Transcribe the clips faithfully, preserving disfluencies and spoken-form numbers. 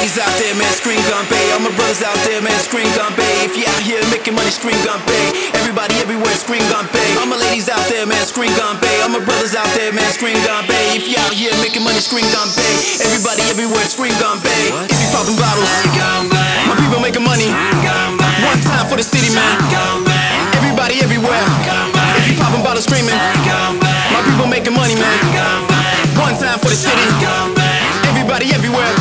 ladies out there, man, scream gun bay. All my brothers out there, man, scream gun bay. If you out here making money, scream gun bay. Everybody everywhere, scream gun bay. All my ladies out there, man, scream gun bay. All my brothers out there, man, scream gun bay. If you out here making money, scream gun bay. Everybody everywhere, scream gun bay. If you popping bottles, my people making money. One time for the city, man. Everybody everywhere. If you popping bottles, screaming, my people making money, man. One time for the city. Everybody everywhere.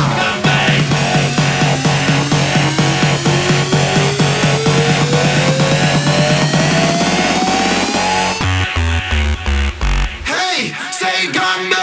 Hey, say Gombe.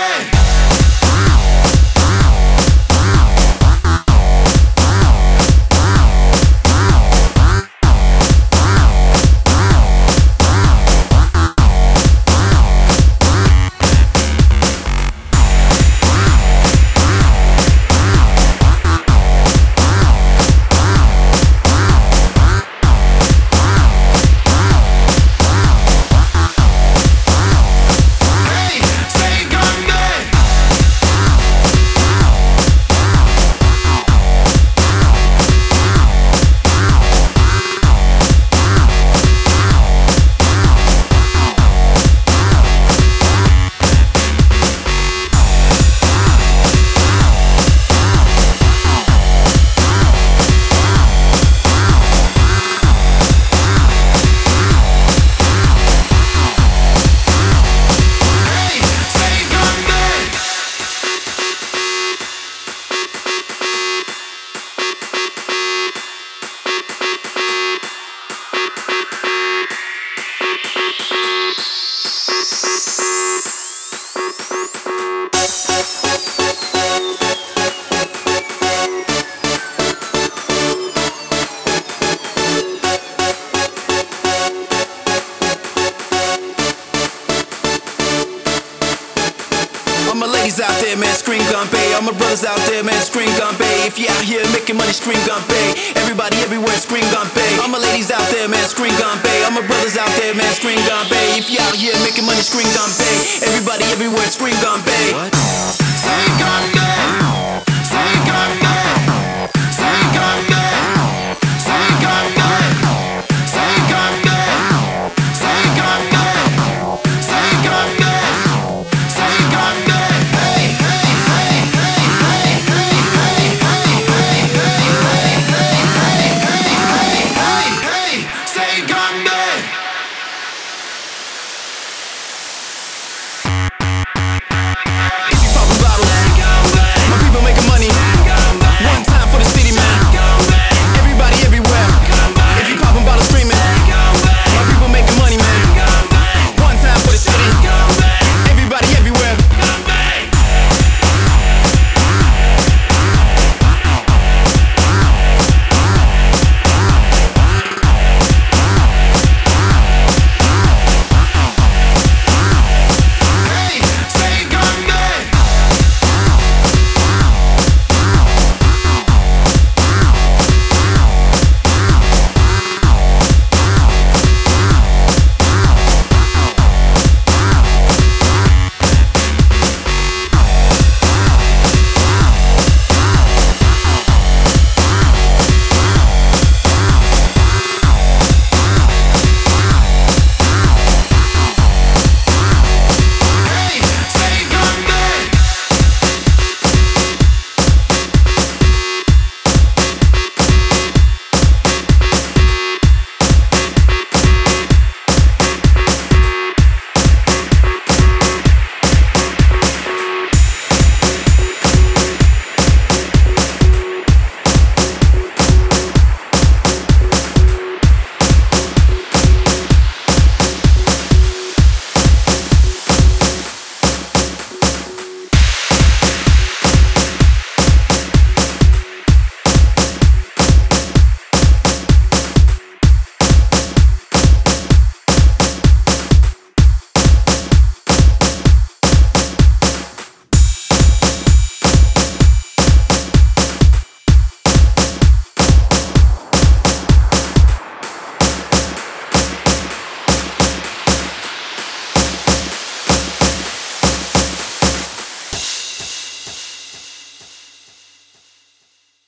All my ladies out there, man, scream gun bay. All my brothers out there, man, scream gun bay. If you out here making money, scream gun bay. Everybody everywhere, scream gun bay. All my ladies out there, man, scream gun bay. All my brothers out there, man, scream gun bay. If you out here making money, scream gun bay. Everybody everywhere, scream gun bay. What? Say gun bay.